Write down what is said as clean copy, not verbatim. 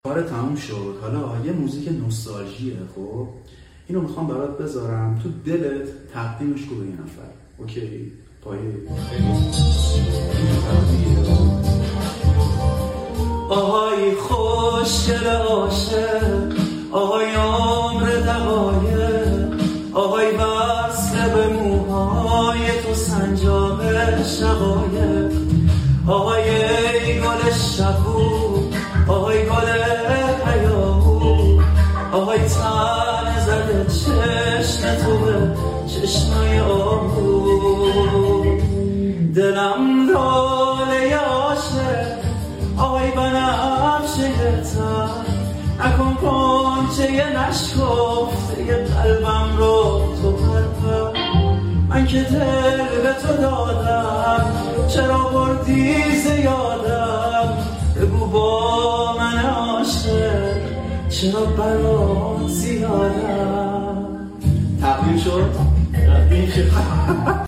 کار تموم شد. حالا یه موزیک نوستالژیه. خب اینو میخوام برات بذارم تو دلت، تقدیمش کو به یه نفر. اوکی؟ پایه آهای خوشگل عاشق، آهای عمر دقایق، آهای وصل به موهای تو سنجاق شقایق، آهای ای گل شبو، آهای گل هیاهو، آهای تن زده چشم تو به چشمای آهو. دلم لاله عاشق، آهای بنفشه تر، نکن کنچه نشکفته قلبم رو تو پرپر. من که دل به تو دادم، چرا بردی زیادم؟ بگو با من عاشق، چرا برات زیادم؟ تقدیم شد؟ تقدیم شد.